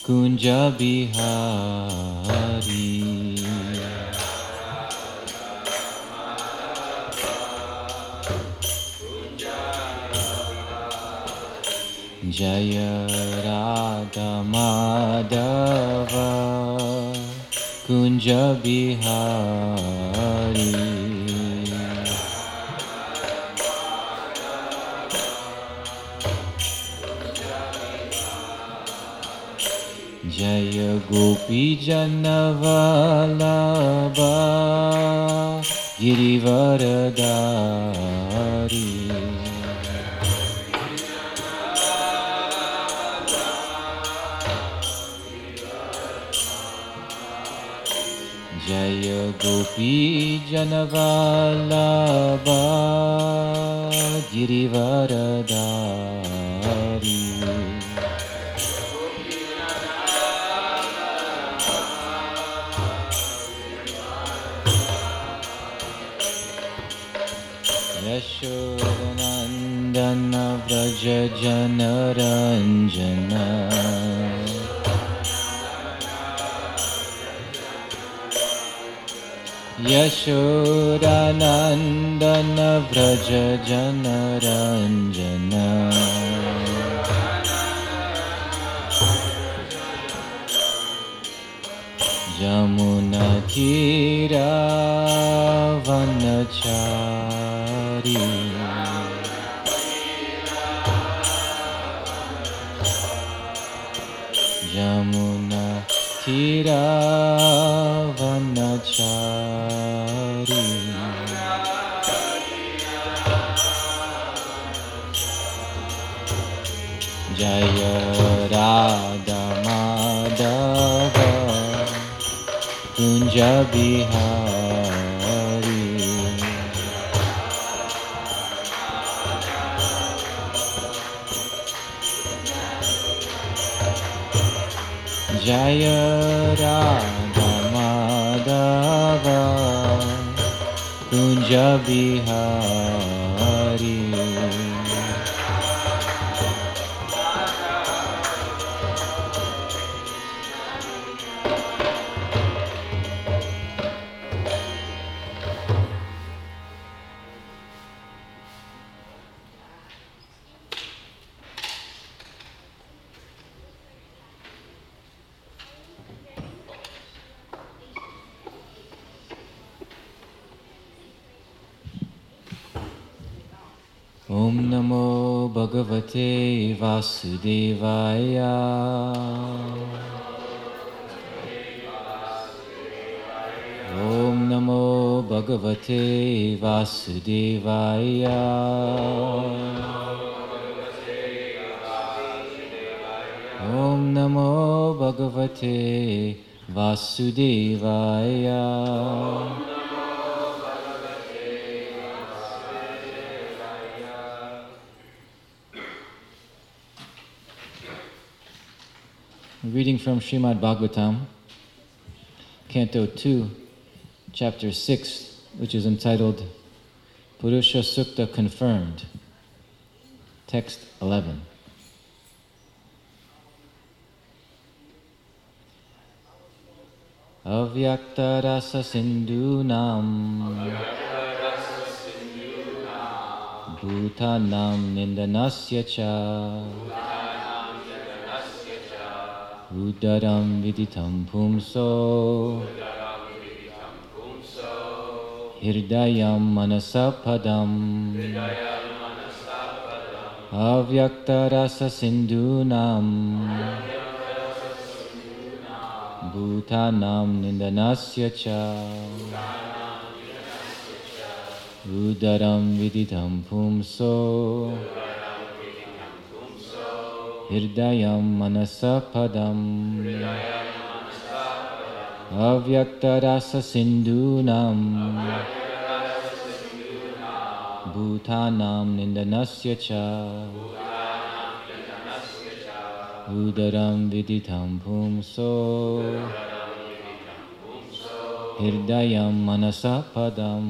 Kunja Bihari. Jaya Radha Madhava Kunja Bihari. Jaya Gopi Janavalabha Girivaradari. Jaya Gopi Janavalabha Girivaradari. Yashodanandana Vraja Janaranjana. Yashodanandana Vraja Janaranjana. Jamuna Tira Vanachari. Jamuna Tira Vanachari. Jaya Radha Madhava Kunja Bihari. Jaya Radha Madhava Kunja Bihari. Om Namo Bhagavate Vasudevaya. Om Namo Bhagavate Vasudevaya. Om Namo Bhagavate Vasudevaya. Reading from Srimad Bhagavatam, Canto 2, Chapter 6, which is entitled Purusha Sukta Confirmed, Text 11. Avyakta rasa sindhunam bhutanam nindanasya cha Udaram viditam pumso Hirdayam manasapadam Avyakta rasa sindhunam Bhutanam nindanasya cha Udaram viditam pumso Hirdayam manasapadam Avyakta rasa sindhunam Bhutanam nindanasya cha Udaram viditam pumso Hirdayam manasapadam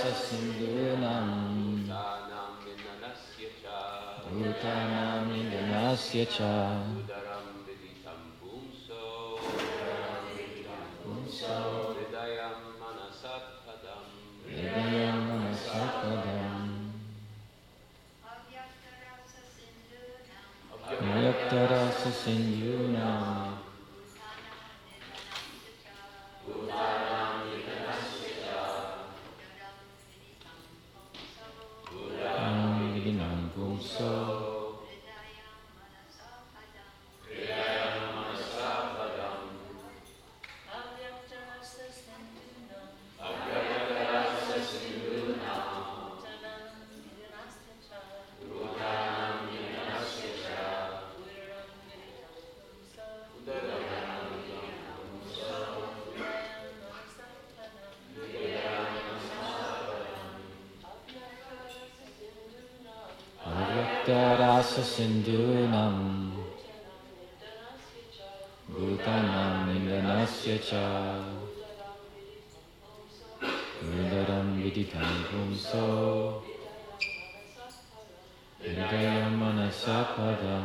Rasa Sindhunam Bhutanam Indanasya Cha Hridayam Manasapadam Avyaktarasa Sindhunam Vidinam Pumso Rasa Sindhunam Bhutanam Indanasya Cha Udaram Viditam Pumso Hridayam Manasapadam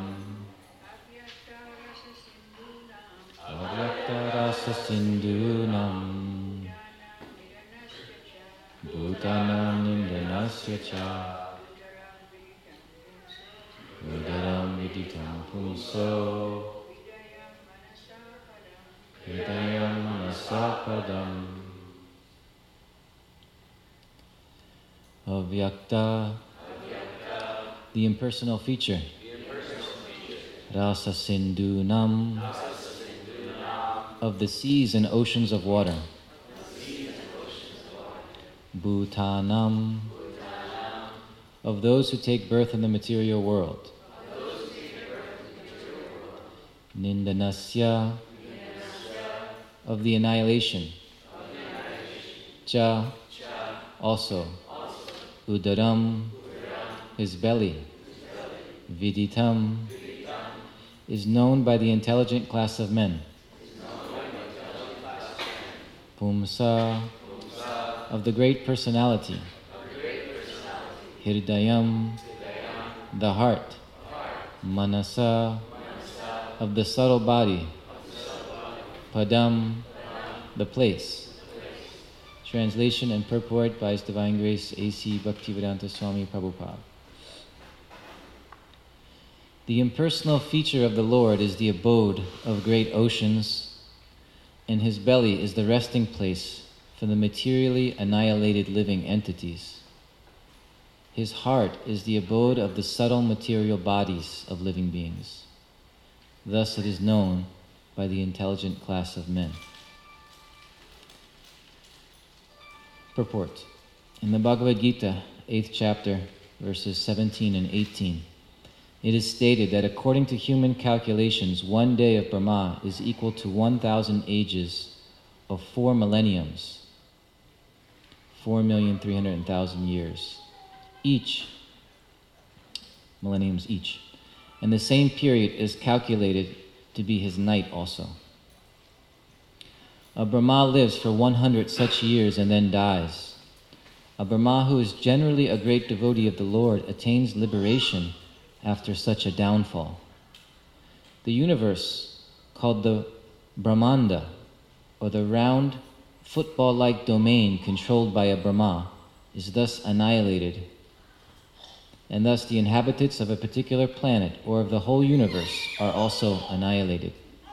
Avyakta Rasa Sindhunam Bhutanam Indanasya Cha Udaram Viditam Pumso Hridayam Manasapadam Avyakta, the impersonal feature. Rasa Sindhunam, of the seas and oceans of water. Bhutanam, of those who take birth in the material world. Nindanasya, of the annihilation. Cha, also. Udaram, his belly. Viditam, is known by the intelligent class of men. Pumsa, of the great personality. Hridayam, the heart. Manasa, of the subtle body. Padam, the place. Translation and purport by His Divine Grace A.C. Bhaktivedanta Swami Prabhupada. The impersonal feature of the Lord is the abode of great oceans, and his belly is the resting place for the materially annihilated living entities. His heart is the abode of the subtle material bodies of living beings. Thus it is known by the intelligent class of men. Purport. In the Bhagavad Gita, 8th chapter, verses 17 and 18, it is stated that according to human calculations, one day of Brahma is equal to 1,000 ages of 4 millenniums, 4,300,000 years, millenniums each. And the same period is calculated to be his night also. A Brahma lives for 100 such years and then dies. A Brahma who is generally a great devotee of the Lord attains liberation after such a downfall. The universe, called the Brahmanda, or the round, football-like domain controlled by a Brahma, is thus annihilated. And thus the inhabitants of a particular planet or of the whole universe are also annihilated.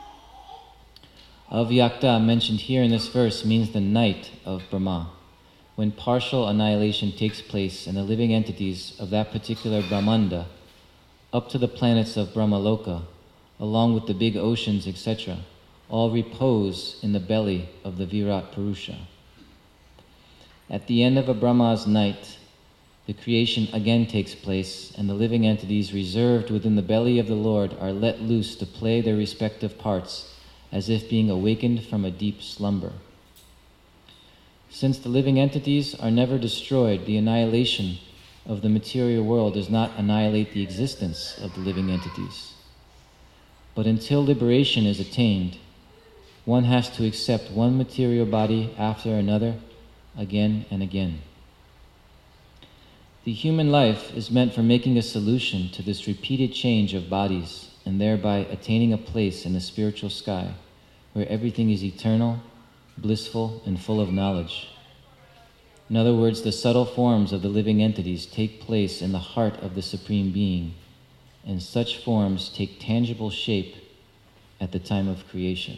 Avyakta, mentioned here in this verse, means the night of Brahma, when partial annihilation takes place and the living entities of that particular Brahmanda, up to the planets of Brahmaloka, along with the big oceans, etc., all repose in the belly of the Virat Purusha. At the end of a Brahma's night, the creation again takes place, and the living entities reserved within the belly of the Lord are let loose to play their respective parts, as if being awakened from a deep slumber. Since the living entities are never destroyed, the annihilation of the material world does not annihilate the existence of the living entities. But until liberation is attained, one has to accept one material body after another, again and again. The human life is meant for making a solution to this repeated change of bodies and thereby attaining a place in the spiritual sky where everything is eternal, blissful, and full of knowledge. In other words, the subtle forms of the living entities take place in the heart of the Supreme Being, and such forms take tangible shape at the time of creation.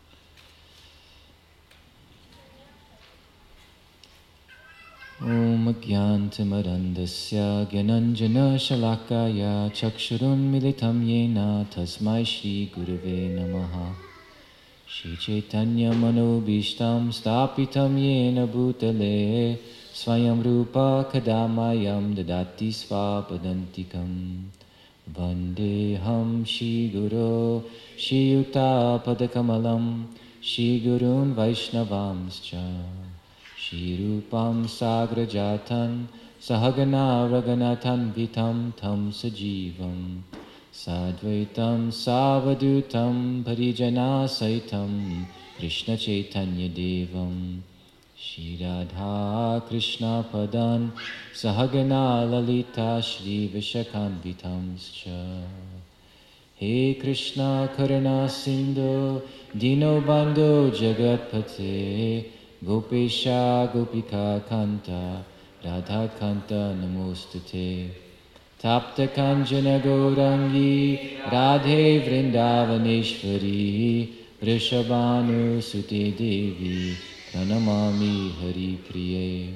Om Gyantimarandasya Gyananjana Shalakaya Chakshurun Militam Yena Tasmai Shri Gurave Namaha Shri Chaitanya Manobishtam Stapitam Yena Bhutale Swayam Rupa Kadamayam Dadati Svapadantikam Vandeham Shri Guru Shri Yuta Padakamalam Shri Gurun Vaishnavamscha Shri Rupam Sagrajatan Sahagana Raganatan Vitam Tam Sajivam Sadvaitam Savadutam Parijana Saitam Krishna Chaitanya Devam Shri Radha Krishna Padan Sahagana Lalita Shri Vishakanvitamscha He Krishna Karuna Sindhu Dino Bandhu Jagatpate Gopesha Gopika Kanta Radha Kanta Namostute Tapta Kanjana Gaurangi Radhe Vrindavaneshwari Vrishabhanu Sute Devi Pranamami Hari Priye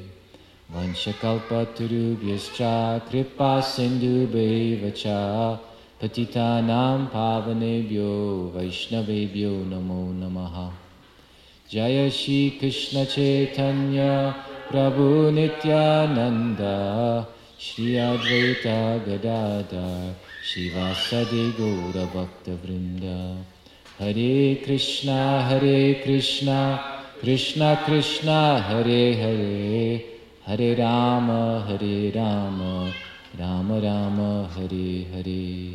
Vanshakalpatarubhyascha Kripa Sindhu Bevacha Patitanam Pavanebhyo Vaishnavebhyo Namo Namaha Jaya Shri Krishna Chaitanya Prabhu Nityananda Shri Advaita Gadadhar Shivasadi Gaura Bhakta Vrinda Hare Krishna Krishna Krishna Hare Hare Hare Rama Rama Rama Hare Hare.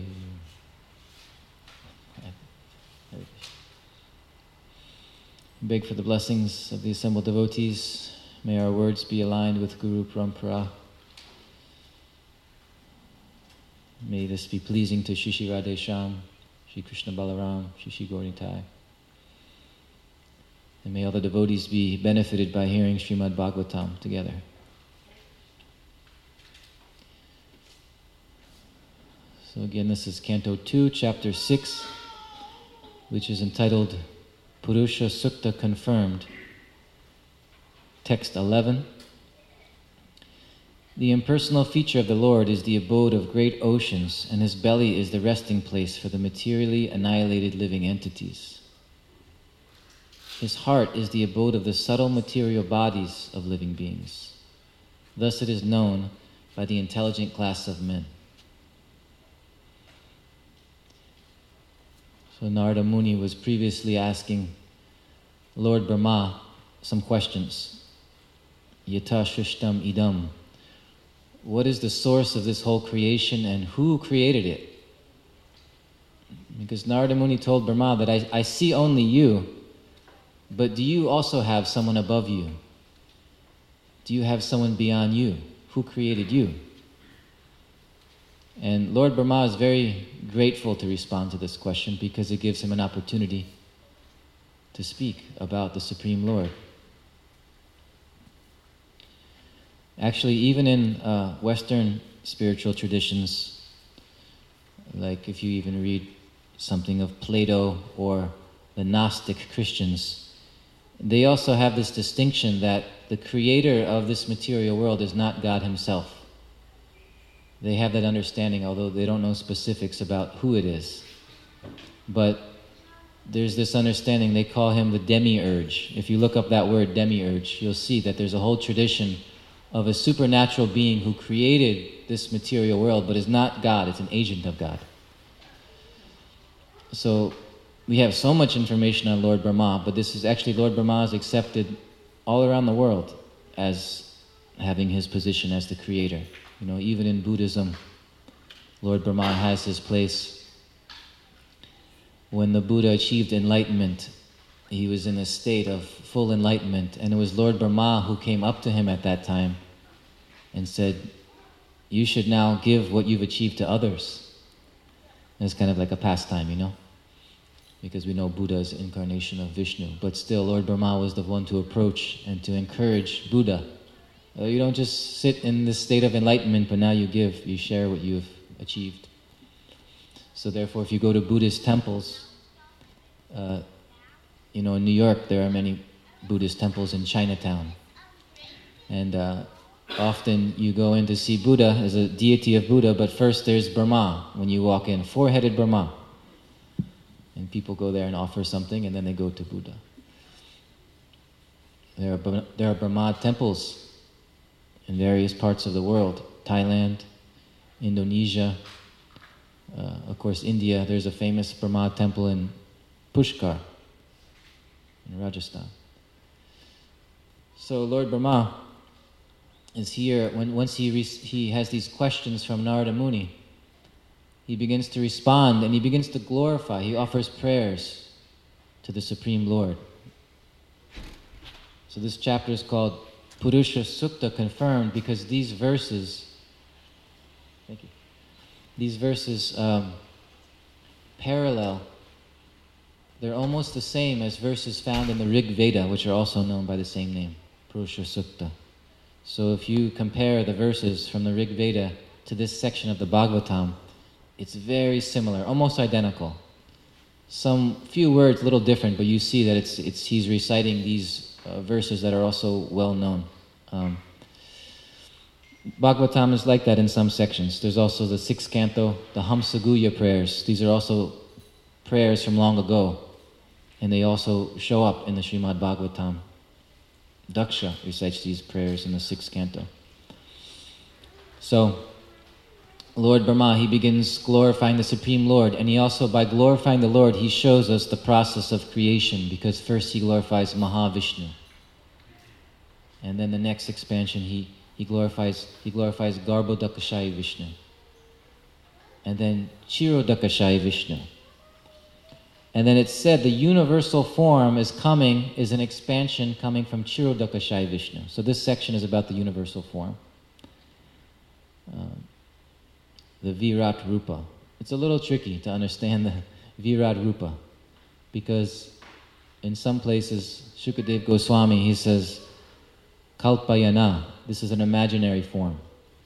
Beg for the blessings of the assembled devotees. May our words be aligned with Guru Parampara. May this be pleasing to Shri Shri Radhe Shyam, Shri Krishna Balaram, Shri Shri Gaura Nitai. And may all the devotees be benefited by hearing Srimad Bhagavatam together. So again, this is Canto 2, Chapter 6, which is entitled Purusha Sukta Confirmed. Text 11. The impersonal feature of the Lord is the abode of great oceans, and his belly is the resting place for the materially annihilated living entities. His heart is the abode of the subtle material bodies of living beings. Thus it is known by the intelligent class of men. So Narada Muni was previously asking Lord Brahma some questions. Yata Shrishtam Idam. What is the source of this whole creation and who created it? Because Narada Muni told Brahma that I see only you, but do you also have someone above you? Do you have someone beyond you? Who created you? And Lord Brahma is very grateful to respond to this question because it gives him an opportunity to speak about the Supreme Lord. Actually, even in Western spiritual traditions, like if you even read something of Plato or the Gnostic Christians, they also have this distinction that the creator of this material world is not God himself. They have that understanding, although they don't know specifics about who it is. But there's this understanding, they call him the demiurge. If you look up that word demiurge, you'll see that there's a whole tradition of a supernatural being who created this material world, but is not God, it's an agent of God. So we have so much information on Lord Brahma, but this is actually, Lord Brahma is accepted all around the world as having his position as the creator. You know, even in Buddhism, Lord Brahma has his place. When the Buddha achieved enlightenment, he was in a state of full enlightenment, and it was Lord Brahma who came up to him at that time and said, you should now give what you've achieved to others. And it's kind of like a pastime, you know? Because we know Buddha is incarnation of Vishnu. But still, Lord Brahma was the one to approach and to encourage Buddha. You don't just sit in this state of enlightenment, but now you give, you share what you've achieved. So therefore, if you go to Buddhist temples, in New York, there are many Buddhist temples in Chinatown. And often you go in to see Buddha as a deity of Buddha, but first there's Brahma when you walk in, four-headed Brahma. And people go there and offer something, and then they go to Buddha. There are Brahma temples in various parts of the world. Thailand, Indonesia, of course India. There's a famous Brahma temple in Pushkar, in Rajasthan. So Lord Brahma is here. Once he has these questions from Narada Muni, he begins to respond and he begins to glorify. He offers prayers to the Supreme Lord. So this chapter is called Purusha Sukta Confirmed, because these verses, parallel. They're almost the same as verses found in the Rig Veda, which are also known by the same name, Purusha Sukta. So if you compare the verses from the Rig Veda to this section of the Bhagavatam, it's very similar, almost identical. Some few words a little different, but you see that he's reciting these verses that are also well known. Bhagavatam is like that in some sections. There's also the 6th canto, the Hamsaguya prayers. These are also prayers from long ago, and they also show up in the Srimad Bhagavatam. Daksha recites these prayers in the 6th canto. So, Lord Brahma, he begins glorifying the Supreme Lord, and he also, by glorifying the Lord, he shows us the process of creation, because first he glorifies Mahavishnu. And then the next expansion, he glorifies Garbhodakashayi Vishnu. And then Chirodakashayi Vishnu. And then it's said the universal form is an expansion coming from Chirodakashayi Vishnu. So this section is about the universal form. The Virat Rupa. It's a little tricky to understand the Virat Rupa, because in some places, Shukadev Goswami, he says, Kalpayana, this is an imaginary form.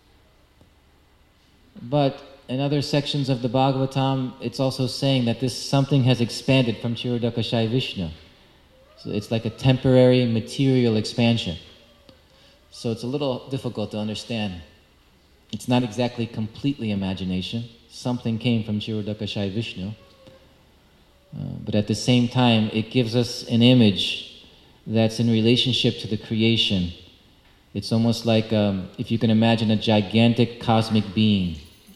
But in other sections of the Bhagavatam, it's also saying that this something has expanded from Chirodakashayi Vishnu. So it's like a temporary material expansion. So it's a little difficult to understand. It's not exactly completely imagination. Something came from Chirodakashayi Vishnu. But at the same time, it gives us an image that's in relationship to the creation. It's almost like if you can imagine a gigantic cosmic being.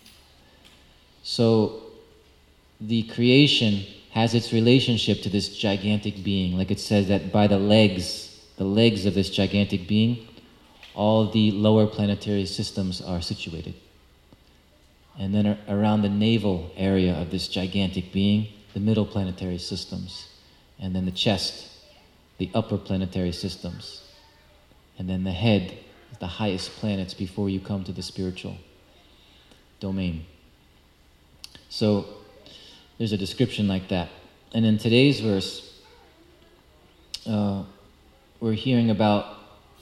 So the creation has its relationship to this gigantic being. Like it says that by the legs of this gigantic being, all the lower planetary systems are situated. And then around the navel area of this gigantic being, the middle planetary systems. And then the chest, the upper planetary systems. And then the head, the highest planets before you come to the spiritual domain. So there's a description like that. And in today's verse, we're hearing about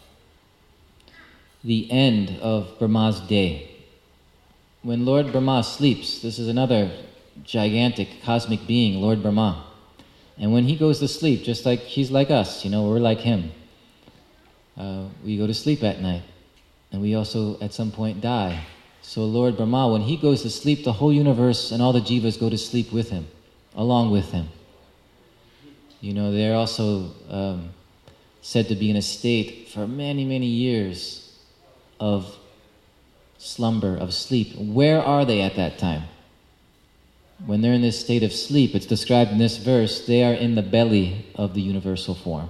the end of Brahma's day. When Lord Brahma sleeps, this is another gigantic cosmic being, Lord Brahma. And when he goes to sleep, just like he's like us, we're like him. We go to sleep at night. And we also, at some point, die. So Lord Brahma, when he goes to sleep, the whole universe and all the jivas go to sleep with him, along with him. They're also said to be in a state for many, many years of slumber, of sleep. Where are they at that time? When they're in this state of sleep, it's described in this verse, they are in the belly of the universal form.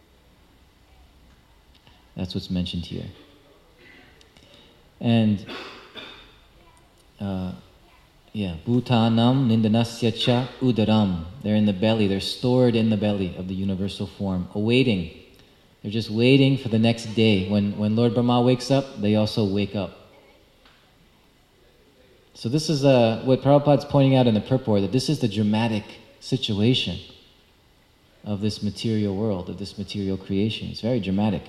That's what's mentioned here. And Bhutanam Nindanasya cha Udaram. They're in the belly, they're stored in the belly of the universal form, awaiting. They're just waiting for the next day. When Lord Brahma wakes up, they also wake up. So this is what Prabhupada's pointing out in the purport, that this is the dramatic situation of this material world, of this material creation. It's very dramatic,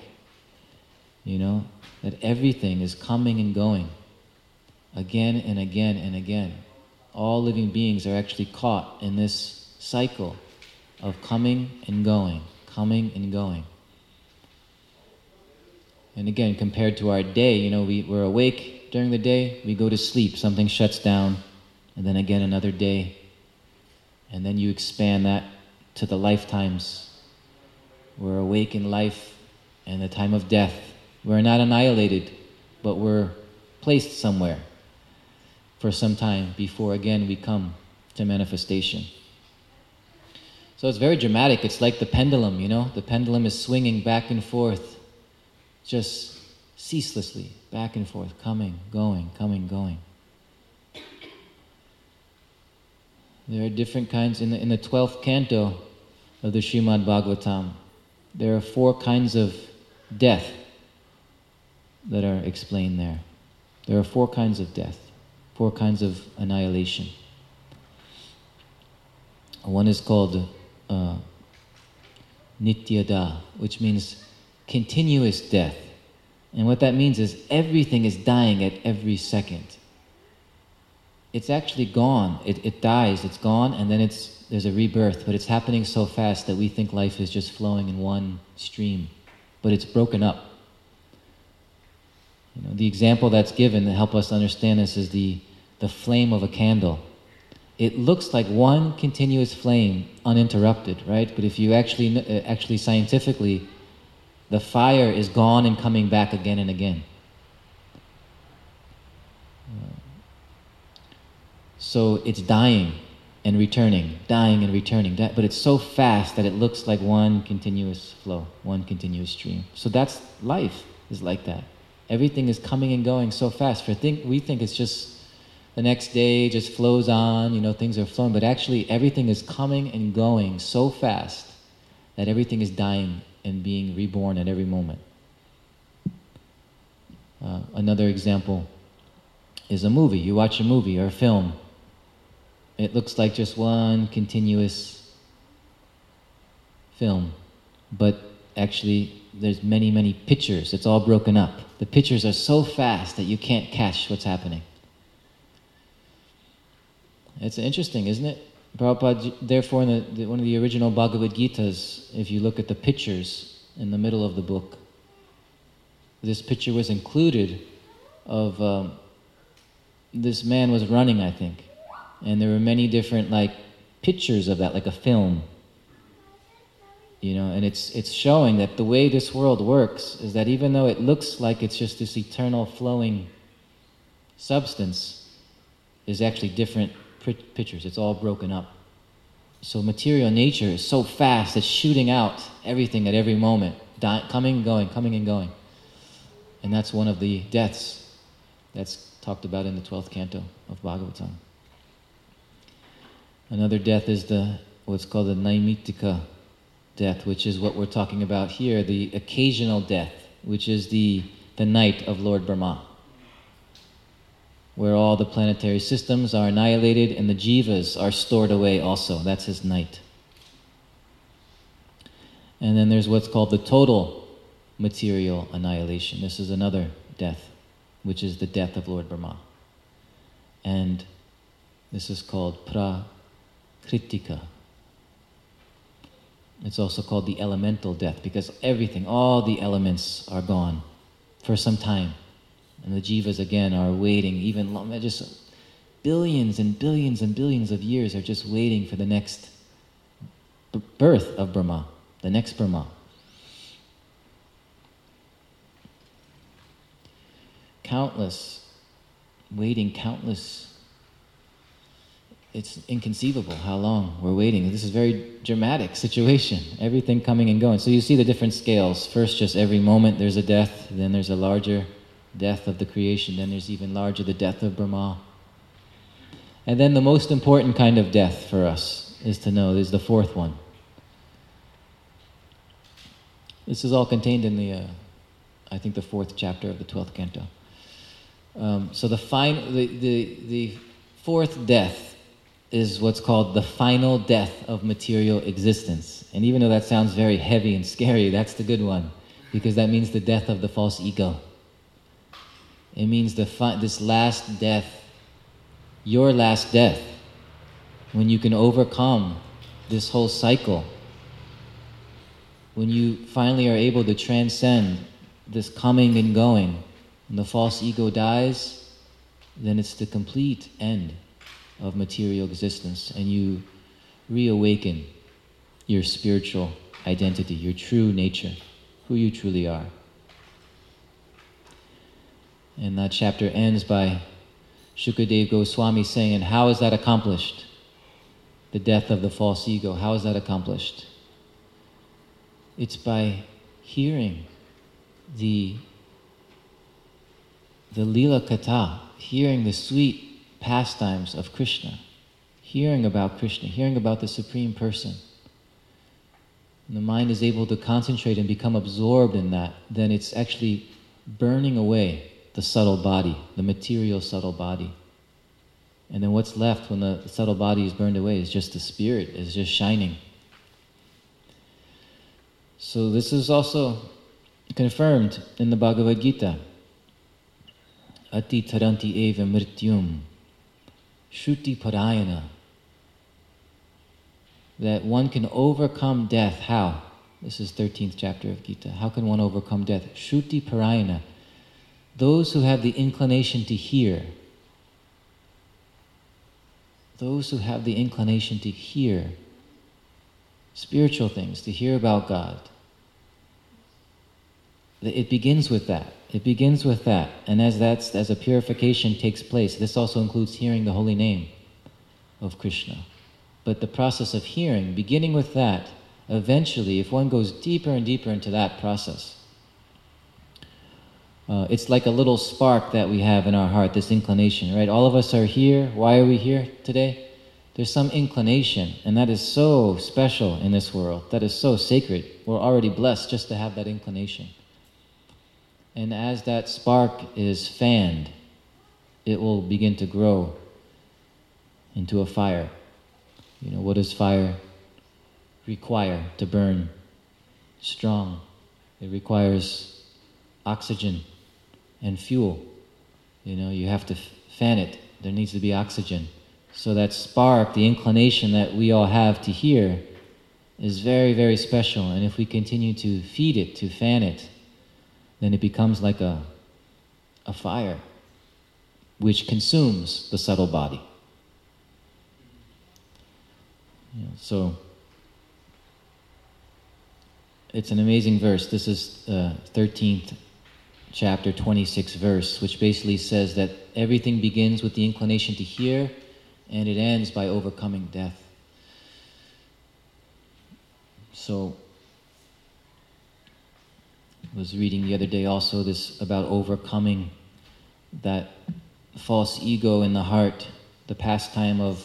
that everything is coming and going again and again and again. All living beings are actually caught in this cycle of coming and going, coming and going. And again, compared to our day, we're awake during the day, we go to sleep, something shuts down, and then again another day. And then you expand that to the lifetimes. We're awake in life and the time of death. We're not annihilated, but we're placed somewhere for some time before again we come to manifestation. So it's very dramatic. It's like the pendulum, The pendulum is swinging back and forth, just ceaselessly, back and forth, coming, going, coming, going. There are different kinds, in the 12th canto of the Srimad Bhagavatam, there are 4 kinds of death that are explained there. There are 4 kinds of death, 4 kinds of annihilation. One is called Nityada, which means continuous death. And what that means is everything is dying at every second. It's actually gone. It dies, it's gone, and then there's a rebirth, but it's happening so fast that we think life is just flowing in one stream, but it's broken up. The example that's given to help us understand this is the flame of a candle. It looks like one continuous flame, uninterrupted, right? But if you actually scientifically, the fire is gone and coming back again and again. So it's dying and returning, but it's so fast that it looks like one continuous flow, one continuous stream. So that's life, is like that. Everything is coming and going so fast. We think it's just the next day just flows on, things are flowing, but actually everything is coming and going so fast that everything is dying and being reborn at every moment. Another example is a movie. You watch a movie or a film. It looks like just one continuous film, but actually there's many, many pictures. It's all broken up. The pictures are so fast that you can't catch what's happening. It's interesting, isn't it? Prabhupada, therefore, in one of the original Bhagavad Gitas, if you look at the pictures in the middle of the book, this picture was included of this man was running, I think. And there were many different pictures of that, like a film. And it's showing that the way this world works is that even though it looks like it's just this eternal flowing substance, is actually different pictures. It's all broken up. So material nature is so fast, it's shooting out everything at every moment, coming and going, coming and going. And that's one of the deaths that's talked about in the 12th canto of Bhagavatam. Another death is what's called the Naimittika death, which is what we're talking about here, the occasional death, which is the night of Lord Brahma, where all the planetary systems are annihilated and the jivas are stored away also. That's his night. And then there's what's called the total material annihilation. This is another death, which is the death of Lord Brahma. And this is called prakritika. It's also called the elemental death because everything, all the elements are gone for some time. And the jivas again are waiting, even just billions and billions and billions of years are just waiting for the next birth of Brahma, the next Brahma. Countless. It's inconceivable how long we're waiting. This is a very dramatic situation, everything coming and going. So you see the different scales. First, just every moment there's a death, then there's a larger death of the creation, then there's even larger the death of Brahma. And then the most important kind of death for us is to know is the 4th one. This is all contained in the 4th chapter of the 12th canto. So the fourth death is what's called the final death of material existence. And even though that sounds very heavy and scary, that's the good one, because that means the death of the false ego. It means this last death, your last death, when you can overcome this whole cycle, when you finally are able to transcend this coming and going, and the false ego dies, then it's the complete end of material existence, and you reawaken your spiritual identity, your true nature, who you truly are. And that chapter ends by Shukadev Goswami saying, and how is that accomplished? The death of the false ego, how is that accomplished? It's by hearing the Lila Katha, hearing the sweet pastimes of Krishna, hearing about Krishna, hearing about the Supreme Person. And the mind is able to concentrate and become absorbed in that, then it's actually burning away the subtle body, the material subtle body. And then what's left when the subtle body is burned away is just the spirit, is just shining. So this is also confirmed in the Bhagavad Gita. Ati taranti eva mrityum, shruti parayana. That one can overcome death. How? This is 13th chapter of Gita. How can one overcome death? Shruti parayana. Those who have the inclination to hear. Those who have the inclination to hear spiritual things, to hear about God. It begins with that. It begins with that. And as a purification takes place, this also includes hearing the holy name of Krishna. But the process of hearing, beginning with that, eventually, if one goes deeper and deeper into that process, it's like a little spark that we have in our heart, this inclination, right? All of us are here. Why are we here today? There's some inclination, and that is so special in this world. That is so sacred. We're already blessed just to have that inclination. And as that spark is fanned, it will begin to grow into a fire. You know, what does fire require to burn strong? It requires oxygen and fuel. You know, you have to fan it. There needs to be oxygen. So that spark, the inclination that we all have to hear, is very, very special. And if we continue to feed it, to fan it, then it becomes like a fire which consumes the subtle body. You know, so it's an amazing verse. This is 13th chapter, 26th verse, which basically says that everything begins with the inclination to hear, and it ends by overcoming death. So, I was reading the other day also this about overcoming that false ego in the heart, the pastime of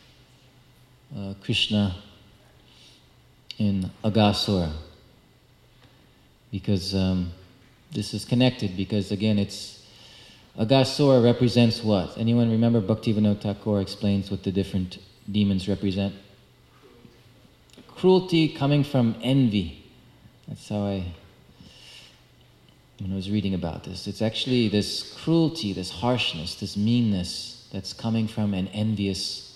Krishna in Aghasura. Because this is connected, because again Aghasura represents what? Anyone remember Bhaktivinoda Thakur explains what the different demons represent? Cruelty coming from envy. That's how when I was reading about this. It's actually this cruelty, this harshness, this meanness that's coming from an envious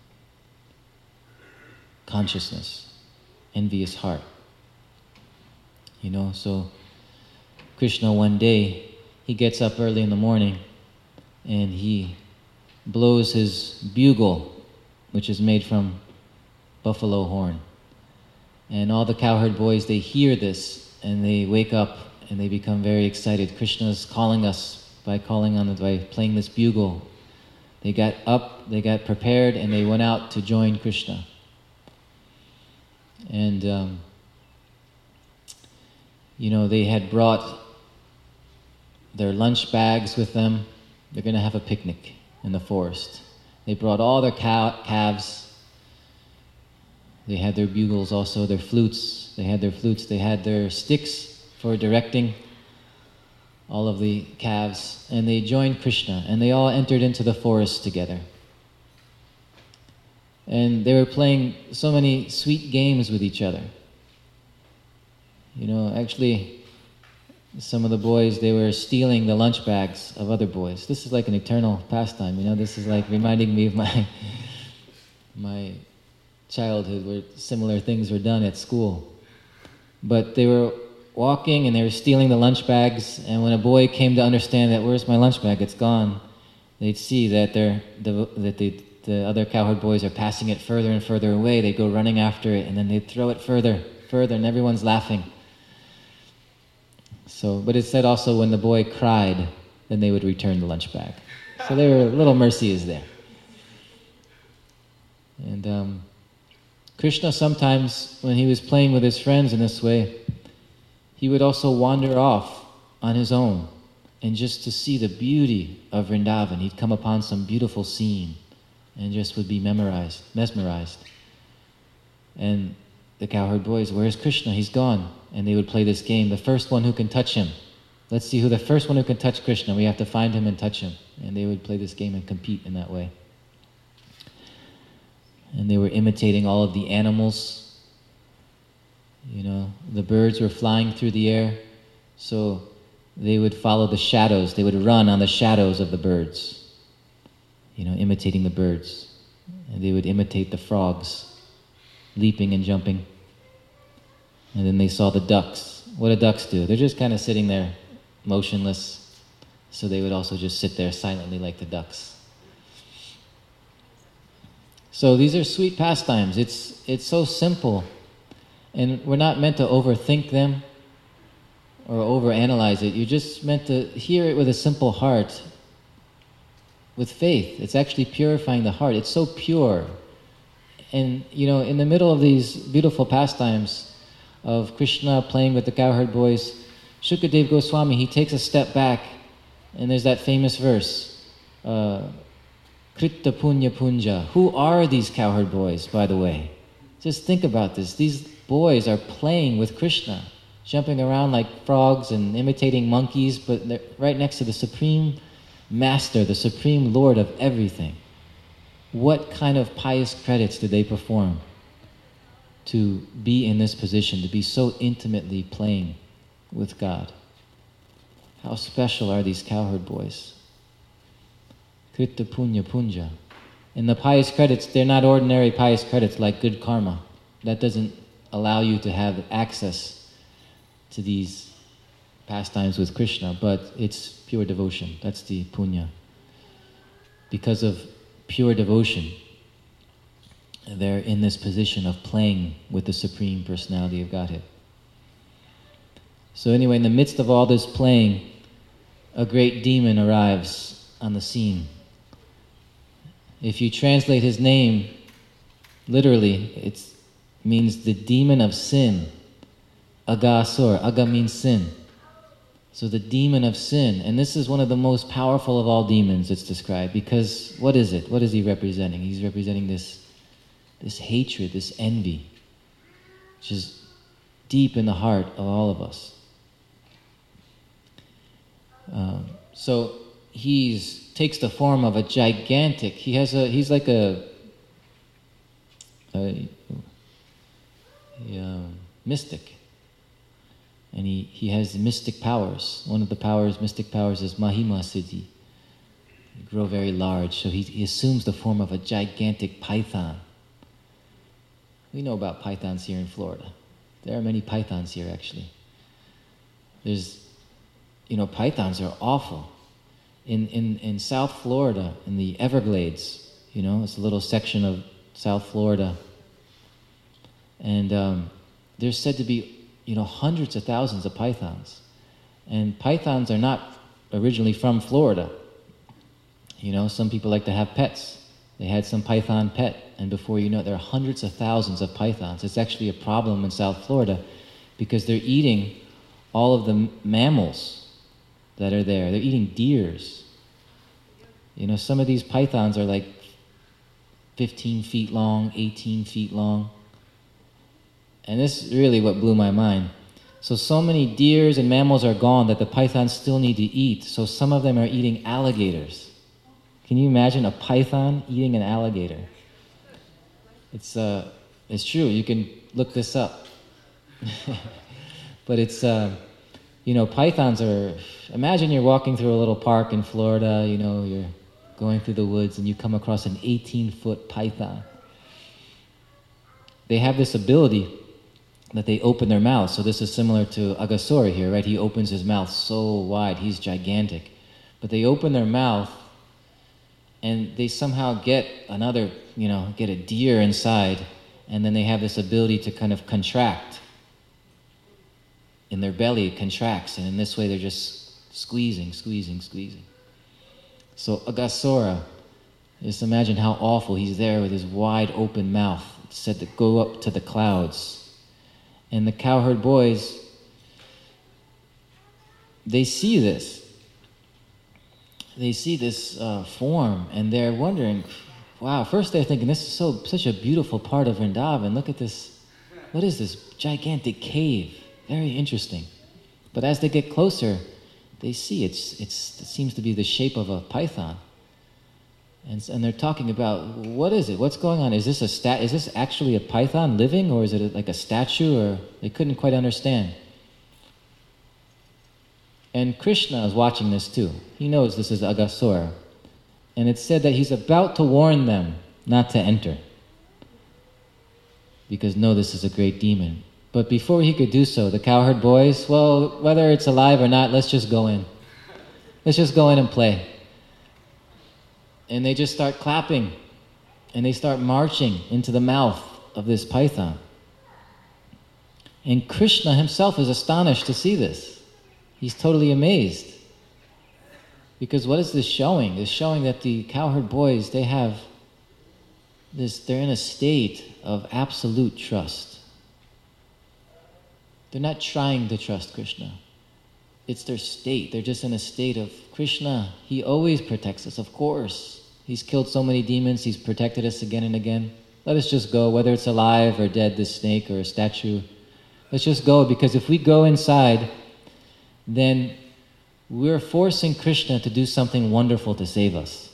consciousness, envious heart. You know, so Krishna one day, he gets up early in the morning and he blows his bugle, which is made from buffalo horn. And all the cowherd boys, they hear this and they wake up and they become very excited. Krishna is calling us by playing this bugle. They got up, they got prepared, and they went out to join Krishna. And you know, they had brought their lunch bags with them. They're going to have a picnic in the forest. They brought all their calves. They had their bugles also, their flutes. They had their sticks for directing. all of the calves, and they joined Krishna, and they all entered into the forest together. And they were playing so many sweet games with each other. Actually, some of the boys, they were stealing the lunch bags of other boys. This is like an eternal pastime, this is like reminding me of my childhood where similar things were done at school. But they were walking and they were stealing the lunch bags, and when a boy came to understand that, where's my lunch bag, it's gone, they'd see that the other cowherd boys are passing it further and further away. They'd go running after it, and then they'd throw it further, and everyone's laughing. But it said also when the boy cried, then they would return the lunch bag. So there were little mercies there. And Krishna sometimes, when he was playing with his friends in this way, he would also wander off on his own, and just to see the beauty of Vrindavan, he'd come upon some beautiful scene and just would be mesmerized. And the cowherd boys, where's Krishna? He's gone. And they would play this game, the first one who can touch him. Let's see who the first one who can touch Krishna. We have to find him and touch him. And they would play this game and compete in that way. And they were imitating all of the animals. The birds were flying through the air, so they would follow the shadows. They would run on the shadows of the birds, imitating the birds. And they would imitate the frogs, leaping and jumping. And then they saw the ducks. What do ducks do? They're just kind of sitting there, motionless. So they would also just sit there silently like the ducks. So these are sweet pastimes. It's so simple. And we're not meant to overthink them or overanalyze it. You're just meant to hear it with a simple heart, with faith. It's actually purifying the heart. It's so pure. And, in the middle of these beautiful pastimes of Krishna playing with the cowherd boys, Shukadev Goswami, he takes a step back, and there's that famous verse, Kritta Punya Punja. Who are these cowherd boys, by the way? Just think about this. These boys are playing with Krishna, jumping around like frogs and imitating monkeys, but they're right next to the Supreme Master, the Supreme Lord of everything. What kind of pious credits did they perform to be in this position, to be so intimately playing with God? How special are these cowherd boys? Kritta Punya Punja. And the pious credits, they're not ordinary pious credits like good karma. That doesn't allow you to have access to these pastimes with Krishna, but it's pure devotion. That's the punya. Because of pure devotion, they're in this position of playing with the Supreme Personality of Godhead. So anyway, in the midst of all this playing, a great demon arrives on the scene. If you translate his name, literally, it means the demon of sin. Agasur. Aga means sin. So the demon of sin. And this is one of the most powerful of all demons, it's described. Because what is it? What is he representing? He's representing this hatred, this envy, which is deep in the heart of all of us. So he takes the form of a gigantic, he's like a mystic. And he has mystic powers. One of the mystic powers is Mahima Siddhi. They grow very large, so he assumes the form of a gigantic python. We know about pythons here in Florida. There are many pythons here, actually. Pythons are awful. In South Florida, in the Everglades, it's a little section of South Florida. And there's said to be, hundreds of thousands of pythons. And pythons are not originally from Florida. Some people like to have pets. They had some python pet, and before you know it, there are hundreds of thousands of pythons. It's actually a problem in South Florida because they're eating all of the mammals that are there. They're eating deers. Some of these pythons are like 15 feet long, 18 feet long. And this is really what blew my mind. So many deers and mammals are gone that the pythons still need to eat. So some of them are eating alligators. Can you imagine a python eating an alligator? It's true. You can look this up. But it's, pythons are, imagine you're walking through a little park in Florida, you're going through the woods and you come across an 18-foot python. They have this ability that they open their mouths. So this is similar to Aghasura here, right? He opens his mouth so wide, he's gigantic. But they open their mouth and they somehow get get a deer inside, and then they have this ability to kind of contract. In their belly, it contracts, and in this way they're just squeezing. So Aghasura, just imagine how awful. He's there with his wide open mouth, said to go up to the clouds. And the cowherd boys, they see this. They see this form, and they're wondering, wow, first they're thinking, this is such a beautiful part of Vrindavan. Look at this. What is this gigantic cave? Very interesting. But as they get closer, they see it seems to be the shape of a python. And they're talking about, what is it? What's going on? Is this actually a python living, or is it like a statue? Or they couldn't quite understand. And Krishna is watching this too. He knows this is Aghasura. And it's said that he's about to warn them not to enter. Because no, this is a great demon. But before he could do so, the cowherd boys, well, whether it's alive or not, let's just go in. Let's just go in and play. And they just start clapping. And they start marching into the mouth of this python. And Krishna himself is astonished to see this. He's totally amazed. Because what is this showing? It's showing that the cowherd boys, they're in a state of absolute trust. They're not trying to trust Krishna. It's their state. They're just in a state of, Krishna, he always protects us, of course. He's killed so many demons, he's protected us again and again. Let us just go, whether it's alive or dead, this snake or a statue. Let's just go, because if we go inside, then we're forcing Krishna to do something wonderful to save us.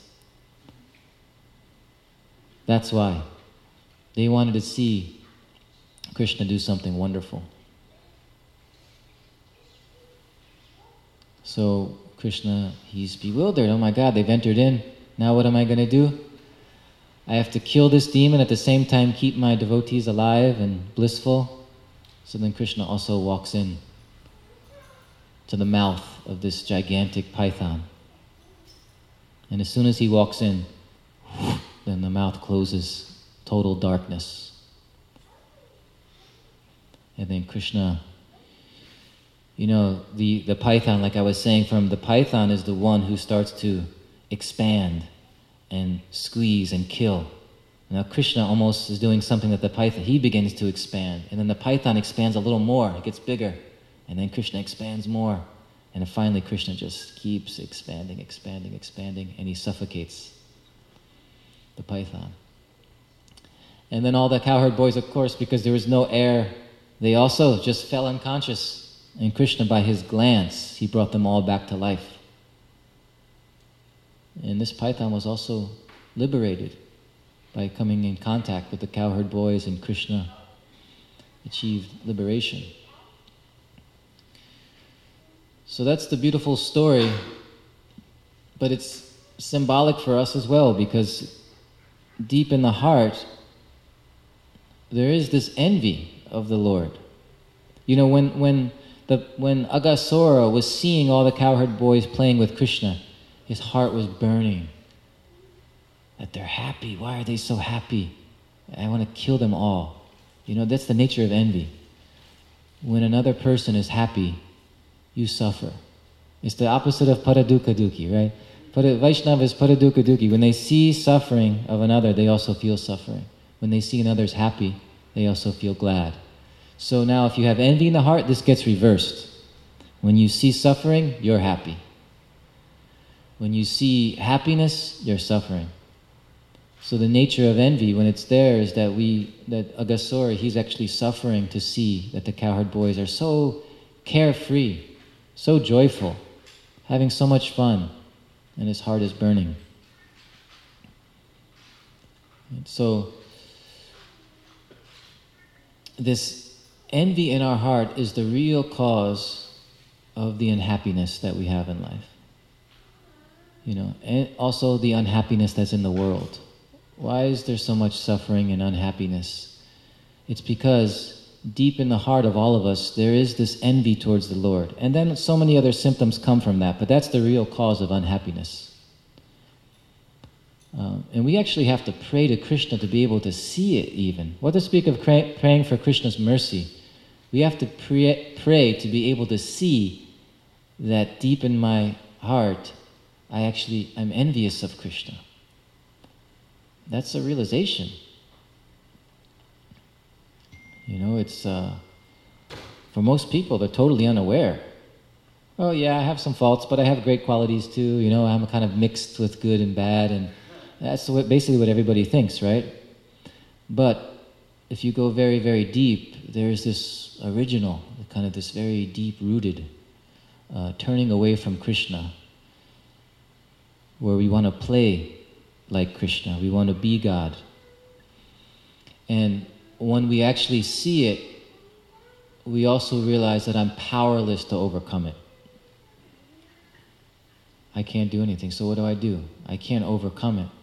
That's why. They wanted to see Krishna do something wonderful. So Krishna, he's bewildered. Oh my God, they've entered in. Now what am I going to do? I have to kill this demon, at the same time keep my devotees alive and blissful. So then Krishna also walks in to the mouth of this gigantic python. And as soon as he walks in, then the mouth closes, total darkness. And then Krishna, the python, like I was saying, the python is the one who starts to expand and squeeze and kill. Now Krishna almost is doing something that the python, he begins to expand. And then the python expands a little more, it gets bigger. And then Krishna expands more. And then finally Krishna just keeps expanding, and he suffocates the python. And then all the cowherd boys, of course, because there was no air, they also just fell unconscious. And Krishna, by his glance, he brought them all back to life. And this python was also liberated by coming in contact with the cowherd boys, and Krishna achieved liberation. So that's the beautiful story, but it's symbolic for us as well, because deep in the heart, there is this envy of the Lord. When Aghasura was seeing all the cowherd boys playing with Krishna, his heart was burning. That they're happy. Why are they so happy? I want to kill them all. That's the nature of envy. When another person is happy, you suffer. It's the opposite of paradukha dukhi, right? Vaishnava is paradukha dukhi. When they see suffering of another, they also feel suffering. When they see another's happy, they also feel glad. So now if you have envy in the heart, this gets reversed. When you see suffering, you're happy. When you see happiness, you're suffering. So the nature of envy, when it's there, is that Aghasura, he's actually suffering to see that the cowherd boys are so carefree, so joyful, having so much fun, and his heart is burning. And so, this envy in our heart is the real cause of the unhappiness that we have in life. And also the unhappiness that's in the world. Why is there so much suffering and unhappiness? It's because deep in the heart of all of us, there is this envy towards the Lord. And then so many other symptoms come from that, but that's the real cause of unhappiness. And we actually have to pray to Krishna to be able to see it even. What to speak of praying for Krishna's mercy? We have to pray to be able to see that deep in my heart, I'm envious of Krishna. That's a realization. It's, for most people, they're totally unaware. Oh yeah, I have some faults, but I have great qualities too. I'm kind of mixed with good and bad, and that's basically what everybody thinks, right? But if you go very, very deep, there's this original, kind of this very deep-rooted turning away from Krishna, where we want to play like Krishna, we want to be God. And when we actually see it, we also realize that I'm powerless to overcome it. I can't do anything, so what do? I can't overcome it.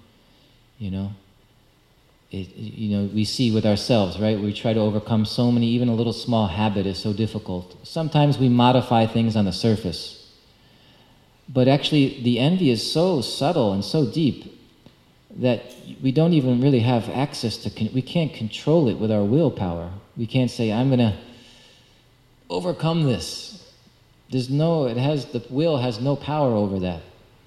We see with ourselves, right? We try to overcome so many, even a little small habit is so difficult. Sometimes we modify things on the surface. But actually, the envy is so subtle and so deep that we don't even really have access to, we can't control it with our willpower. We can't say, I'm going to overcome this. The will has no power over that.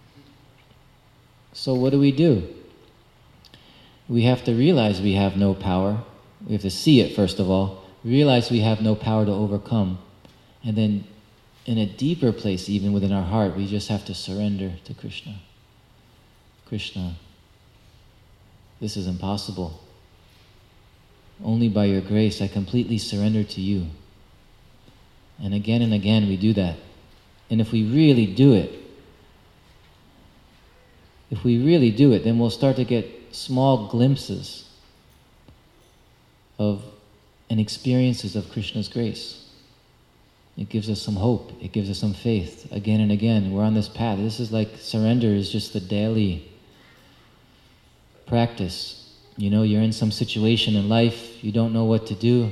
So what do? We have to realize we have no power. We have to see it, first of all. Realize we have no power to overcome. And then, in a deeper place, even within our heart, we just have to surrender to Krishna. Krishna, this is impossible. Only by your grace I completely surrender to you. And again we do that. And if we really do it, then we'll start to get small glimpses of and experiences of Krishna's grace. It gives us some hope. It gives us some faith. Again and again, we're on this path. This is like surrender is just the daily practice. You're in some situation in life, you don't know what to do.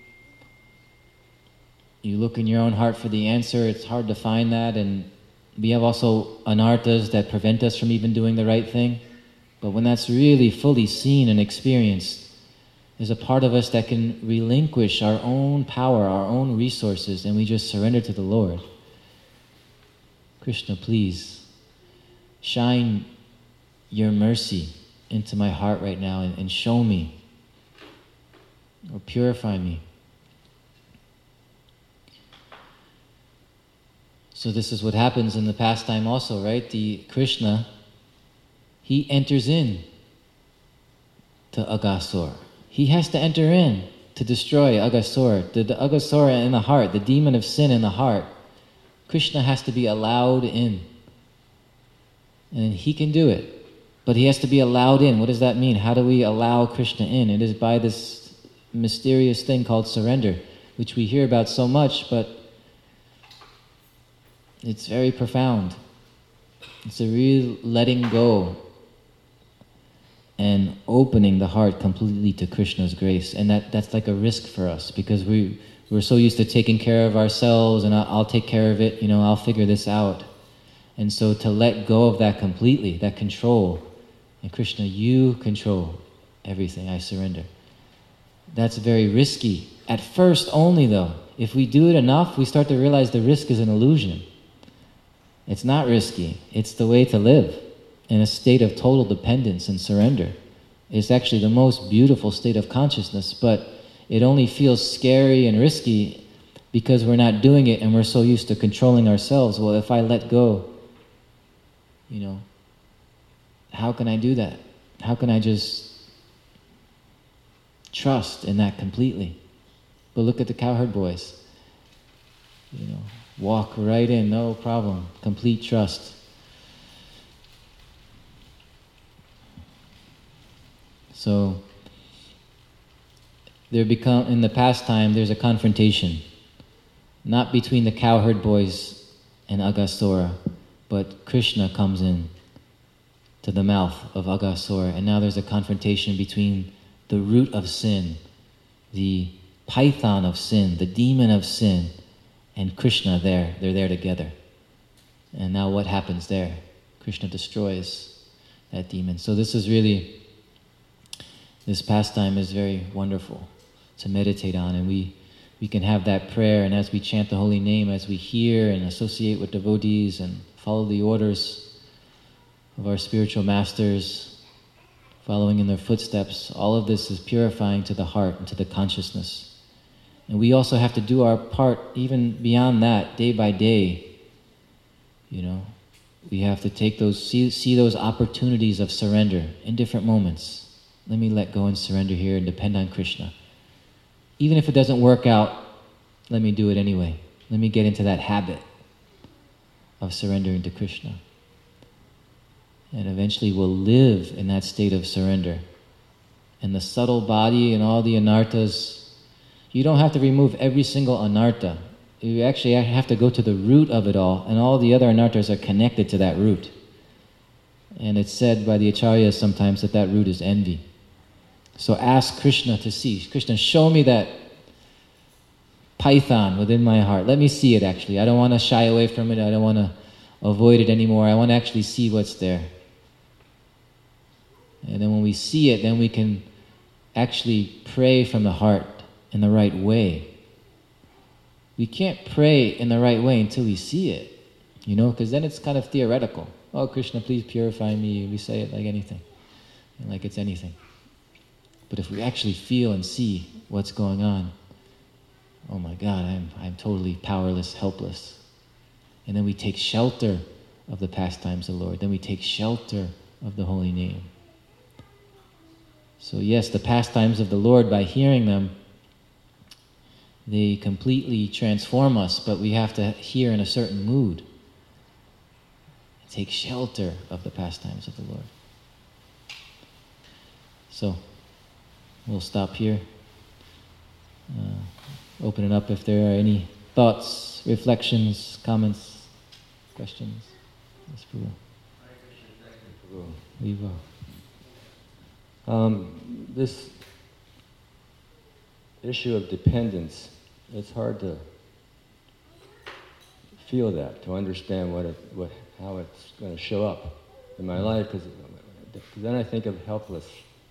You look in your own heart for the answer, it's hard to find that, and we have also anarthas that prevent us from even doing the right thing. But when that's really fully seen and experienced, there's a part of us that can relinquish our own power, our own resources, and we just surrender to the Lord. Krishna, please, shine your mercy into my heart right now and show me, or purify me. So this is what happens in the pastime also, right? The Krishna, he enters in to Aghasur. He has to enter in to destroy Aghasur. The Aghasur in the heart, the demon of sin in the heart, Krishna has to be allowed in. And he can do it. But he has to be allowed in. What does that mean? How do we allow Krishna in? It is by this mysterious thing called surrender, which we hear about so much, but it's very profound. It's a real letting go and opening the heart completely to Krishna's grace. And that's like a risk for us, because we're so used to taking care of ourselves, and I'll take care of it, I'll figure this out. And so to let go of that completely, that control, and Krishna, you control everything, I surrender. That's very risky. At first only though. If we do it enough, we start to realize the risk is an illusion. It's not risky. It's the way to live in a state of total dependence and surrender. It's actually the most beautiful state of consciousness, but it only feels scary and risky because we're not doing it and we're so used to controlling ourselves. Well, if I let go, how can I do that? How can I just trust in that completely? But look at the cowherd boys. walk right in, no problem, complete trust. So in the past time, there's a confrontation, not between the cowherd boys and Aghasura, but Krishna comes in to the mouth of Aghasura, and now there's a confrontation between the root of sin, the python of sin, the demon of sin, and Krishna there. They're there together. And now what happens there? Krishna destroys that demon. So this pastime is very wonderful to meditate on, and we can have that prayer, and as we chant the holy name, as we hear and associate with devotees and follow the orders of our spiritual masters, following in their footsteps, all of this is purifying to the heart and to the consciousness. And we also have to do our part even beyond that, day by day. We have to take see those opportunities of surrender in different moments. Let me let go and surrender here and depend on Krishna. Even if it doesn't work out, let me do it anyway. Let me get into that habit of surrendering to Krishna. And eventually we'll live in that state of surrender. And the subtle body and all the anarthas, you don't have to remove every single anartha. You actually have to go to the root of it all, and all the other anarthas are connected to that root. And it's said by the acharyas sometimes that root is envy. So ask Krishna to see. Krishna, show me that python within my heart. Let me see it actually. I don't want to shy away from it. I don't want to avoid it anymore. I want to actually see what's there. And then when we see it, then we can actually pray from the heart in the right way. We can't pray in the right way until we see it, because then it's kind of theoretical. Oh, Krishna, please purify me. We say it like anything, like it's anything. But if we actually feel and see what's going on, oh my God, I'm totally powerless, helpless. And then we take shelter of the pastimes of the Lord. Then we take shelter of the holy name. So yes, the pastimes of the Lord, by hearing them, they completely transform us, but we have to hear in a certain mood. Take shelter of the pastimes of the Lord. So, we'll stop here. Open it up if there are any thoughts, reflections, comments, questions. Yes, Prabhu. We will. This issue of dependence, it's hard to feel that, to understand how it's going to show up in my life, because then I think of helpless,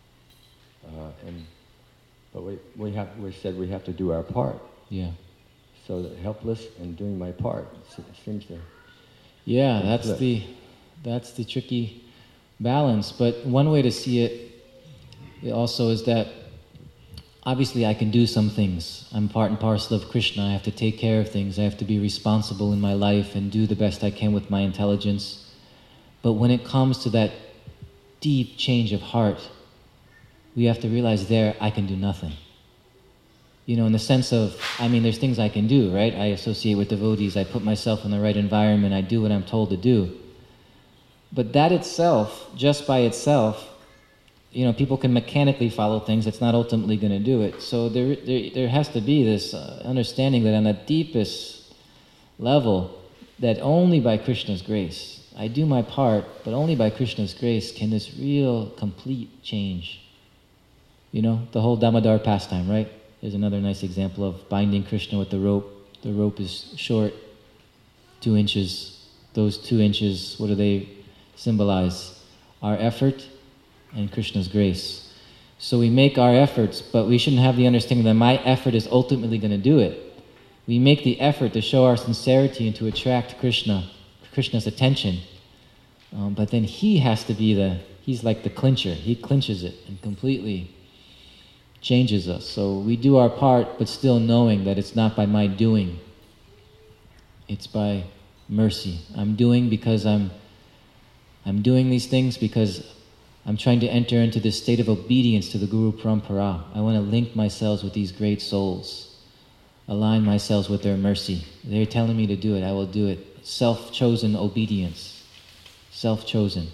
but we said we have to do our part. Yeah. So that helpless and doing my part, it seems to. Yeah, that's the tricky balance. But one way to see it also is that obviously I can do some things. I'm part and parcel of Krishna. I have to take care of things. I have to be responsible in my life and do the best I can with my intelligence. But when it comes to that deep change of heart, we have to realize there I can do nothing. In the sense of, there's things I can do, right? I associate with devotees. I put myself in the right environment. I do what I'm told to do. But that itself, just by itself, people can mechanically follow things. It's not ultimately going to do it. So there has to be this understanding that on the deepest level, that only by Krishna's grace, I do my part, but only by Krishna's grace can this real, complete change. The whole Damodar pastime, right? There's another nice example of binding Krishna with the rope. The rope is short, 2 inches. Those 2 inches, what do they symbolize? Our effort and Krishna's grace. So we make our efforts, but we shouldn't have the understanding that my effort is ultimately going to do it. We make the effort to show our sincerity and to attract Krishna's attention. But then he has to be he's like the clincher. He clinches it and completely changes us. So we do our part, but still knowing that it's not by my doing. It's by mercy. I'm doing because I'm doing these things because I'm trying to enter into this state of obedience to the Guru Parampara. I want to link myself with these great souls. align myself with their mercy. They're telling me to do it, I will do it. Self-chosen obedience. Self-chosen.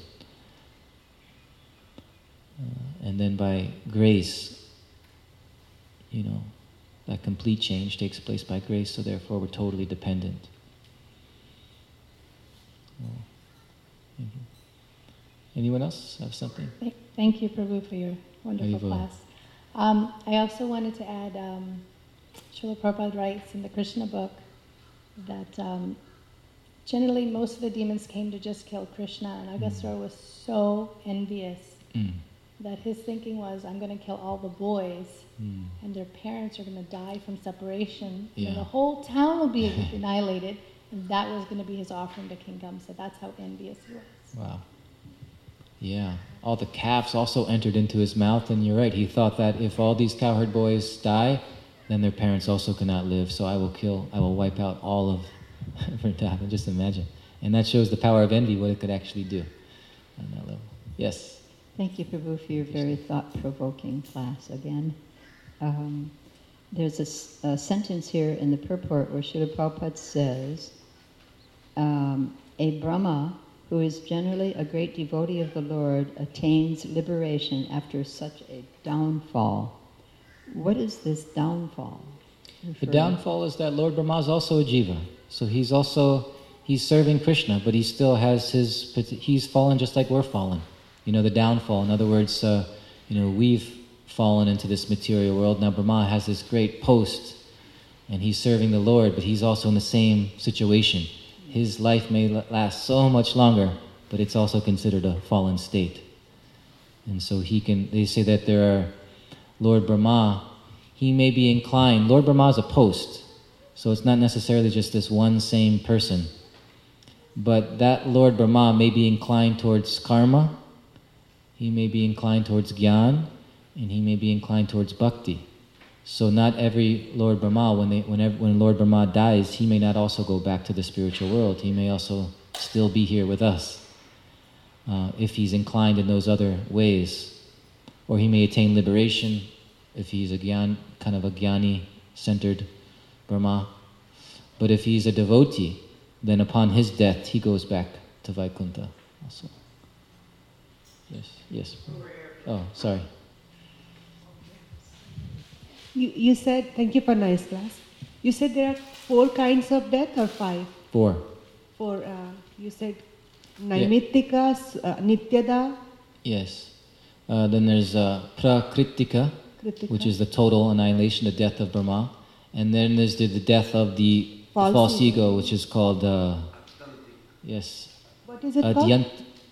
And then by grace, that complete change takes place by grace, so therefore we're totally dependent. Anyone else have something? Thank you, Prabhu, for your wonderful class. I also wanted to add, Srila Prabhupada writes in the Krishna book that generally most of the demons came to just kill Krishna, and Aghasura was so envious that his thinking was, I'm going to kill all the boys, and their parents are going to die from separation, and the whole town will be annihilated, and that was going to be his offering to King Kamsa. That's how envious he was. Wow. Yeah. All the calves also entered into his mouth, and you're right, he thought that if all these cowherd boys die, then their parents also cannot live, so I will wipe out all of Vrindavan. Just imagine. And that shows the power of envy, what it could actually do on that level. Yes? Thank you, Prabhu, for your very thought-provoking class again. There's a sentence here in the purport where Srila Prabhupada says, a Brahma who is generally a great devotee of the Lord attains liberation after such a downfall. What is this downfall? The downfall is that Lord Brahma is also a jiva. So he's serving Krishna, but he still has he's fallen just like we're fallen. The downfall. In other words, we've fallen into this material world. Now Brahma has this great post, and he's serving the Lord, but he's also in the same situation. His life may last so much longer, but it's also considered a fallen state. And so they say that Lord Brahma, he may be inclined. Lord Brahma is a post, so it's not necessarily just this one same person. But that Lord Brahma may be inclined towards karma, he may be inclined towards jnana, and he may be inclined towards bhakti. So not every Lord Brahma, when Lord Brahma dies, he may not also go back to the spiritual world. He may also still be here with us if he's inclined in those other ways. Or he may attain liberation if he's kind of a jnani-centered Brahma. But if he's a devotee, then upon his death, he goes back to Vaikuntha also. Yes. Oh, sorry. You said, thank you for nice class. You said there are 4 kinds of death or 5? 4. 4, you said Naimittika, Nityada. Yes. Then there's Prakritika, which is the total annihilation, the death of Brahma. And then there's the death of the false ego, which is called, yes. What is it called?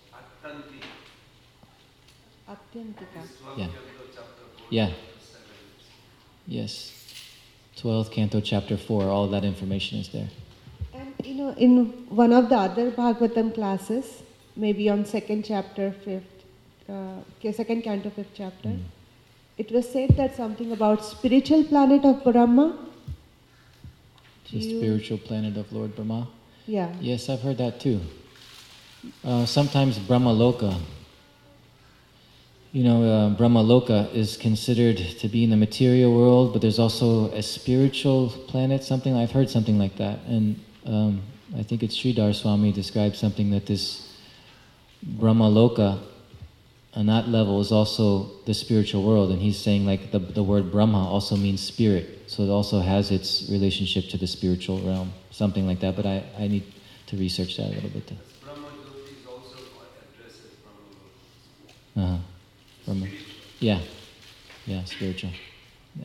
Yeah. Yeah. Yes. 12th Canto, Chapter 4, all that information is there. And in one of the other Bhagavatam classes, maybe on 2nd chapter, 2nd Canto, 5th chapter, it was said that something about spiritual planet of Brahma. The spiritual planet of Lord Brahma? Yeah. Yes, I've heard that too. Sometimes Brahma Loka. Brahma Loka is considered to be in the material world, but there's also a spiritual planet, I've heard something like that. And I think it's Sridhar Swami described something that this Brahma Loka, on that level, is also the spiritual world. And he's saying like the word Brahma also means spirit. So it also has its relationship to the spiritual realm, something like that. But I need to research that a little bit. Brahma Jyoti is also addressed as Brahma Loka. Yeah, spiritual. Yeah.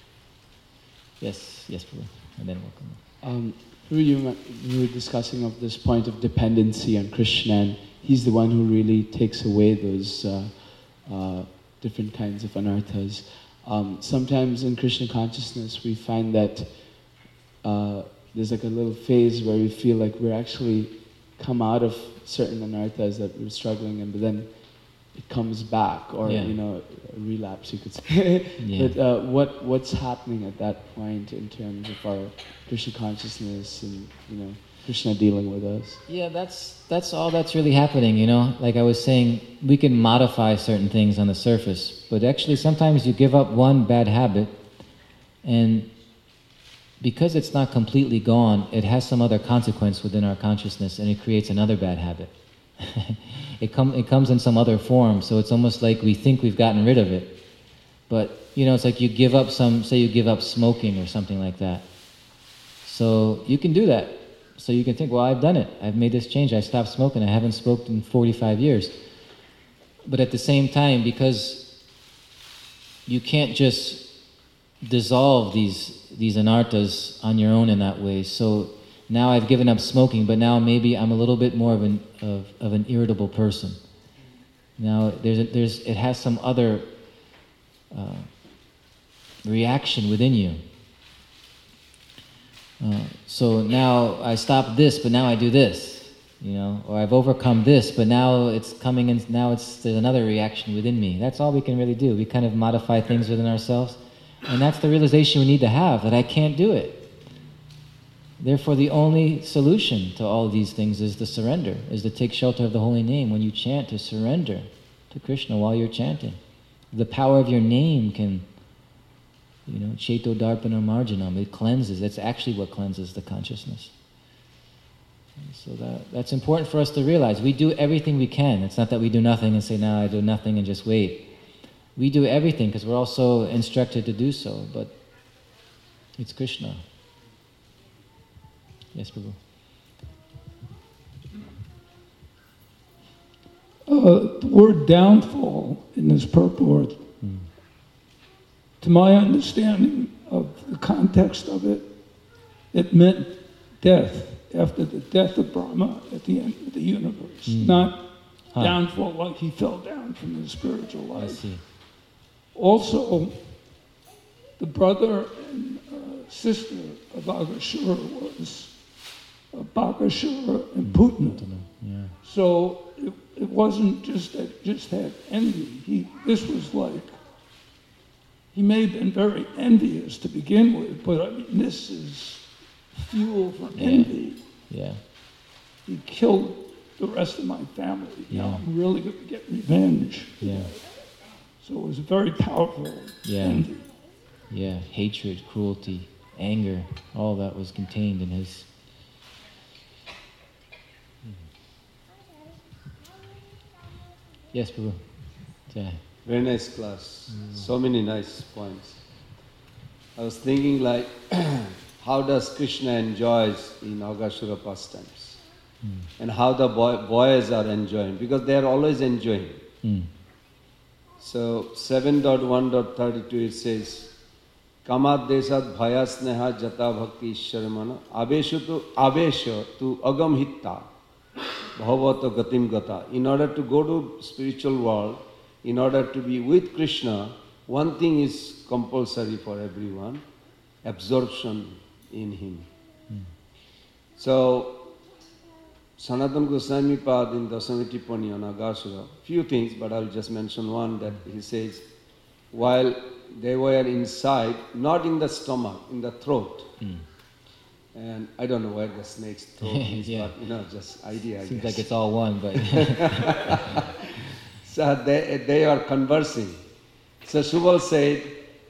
Yes, Prabhu. And then welcome. Prabhu, you were discussing of this point of dependency on Krishna, and he's the one who really takes away those different kinds of anarthas. Sometimes in Krishna consciousness, we find that there's like a little phase where we feel like we're actually come out of certain anarthas that we're struggling in, but then it comes back, or a relapse, you could say. But what's happening at that point in terms of our Krishna consciousness and Krishna dealing with us? Yeah, that's all that's really happening. Like I was saying, we can modify certain things on the surface, but actually sometimes you give up one bad habit, and because it's not completely gone, it has some other consequence within our consciousness, and it creates another bad habit. It comes in some other form, so it's almost like we think we've gotten rid of it. But, it's like you give up say you give up smoking or something like that. So you can do that. So you can think, well, I've done it. I've made this change. I stopped smoking. I haven't smoked in 45 years. But at the same time, because you can't just dissolve these anarthas on your own in that way. So now I've given up smoking, but now maybe I'm a little bit more of an irritable person. Now it has some other reaction within you. So now I stopped this, but now I do this, or I've overcome this, but now it's coming in. Now there's another reaction within me. That's all we can really do. We kind of modify things within ourselves, and that's the realization we need to have, that I can't do it. Therefore, the only solution to all these things is to surrender, is to take shelter of the holy name. When you chant, to surrender to Krishna while you're chanting. The power of your name can, Cheto Darpana Marjanam, it cleanses. That's actually what cleanses the consciousness. And so that's important for us to realize. We do everything we can. It's not that we do nothing and say, no, I do nothing and just wait. We do everything because we're also instructed to do so, but it's Krishna. Yes, Prabhu. The word downfall in this purport, to my understanding of the context of it, it meant death, after the death of Brahma at the end of the universe, not downfall like he fell down from his spiritual life. I see. Also, the brother and sister of Agashura was Bakashura and Putana. Yeah. So it wasn't just that he just had envy. This was like, he may have been very envious to begin with, but I mean, this is fuel for envy. Yeah. He killed the rest of my family. Now I'm really going to get revenge. Yeah. So it was very powerful envy. Yeah, hatred, cruelty, anger, all that was contained in his... Yes, Prabhu. Very nice class. So many nice points. I was thinking like, how does Krishna enjoys in Agashura pastimes? And how the boys are enjoying, because they are always enjoying. So 7.1.32 it says, Kamad desad bhaya sneha jata bhakti ishwaramana avesha tu agam hitta bhavata gatim gata. In order to go to spiritual world, in order to be with Krishna, one thing is compulsory for everyone, absorption in him. So Sanatana Goswami Pad in Dasami Tippani on Agashura, few things, but I'll just mention one, that he says, while they were inside, not in the stomach, in the throat. And I don't know where the snake's throat is, but just idea, I Seems guess. like it's all one, but... So they are conversing. So Subal said,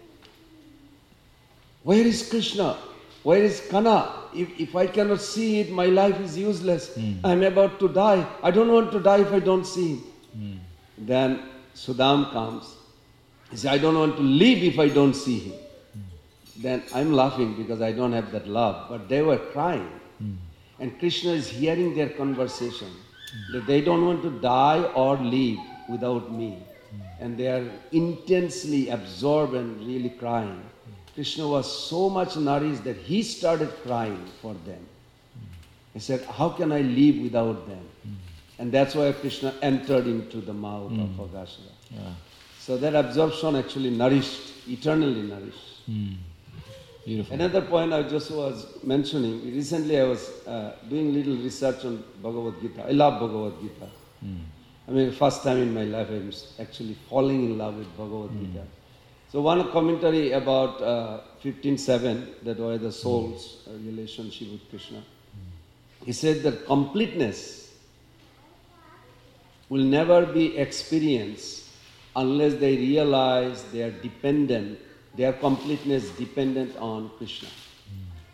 where is Krishna? Where is Kana? If I cannot see it, my life is useless. I'm about to die. I don't want to die if I don't see him. Then Sudam comes. He says, I don't want to live if I don't see him. Then I'm laughing because I don't have that love. But they were crying. And Krishna is hearing their conversation. That they don't want to die or live without me. And they are intensely absorbed and really crying. Krishna was so much nourished that he started crying for them. He said, how can I live without them? And that's why Krishna entered into the mouth of Agashura. So that absorption actually nourished, eternally nourished. Beautiful. Another point I just was mentioning, recently I was doing little research on Bhagavad Gita. I love Bhagavad Gita. I mean, first time in my life I'm actually falling in love with Bhagavad Gita. So one commentary about 15.7, that was the soul's relationship with Krishna. He said that completeness will never be experienced unless they realize they are dependent, their completeness dependent on Krishna.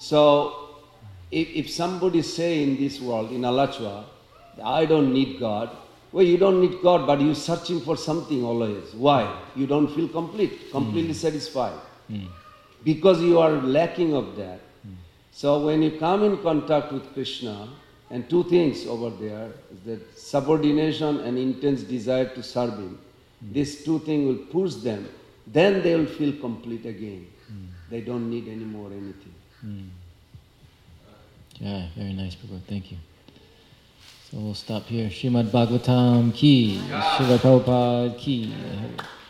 So, if somebody say in this world, in Alachua, I don't need God, well, you don't need God, but you're searching for something always. Why? You don't feel completely satisfied. Because you are lacking of that. So when you come in contact with Krishna, and two things over there, is that subordination and intense desire to serve Him, these two things will push them, then they will feel complete again. They don't need any more anything. Yeah, very nice, Prabhu. Thank you. So we'll stop here. Srimad Bhagavatam ki, Srila Prabhupada ki.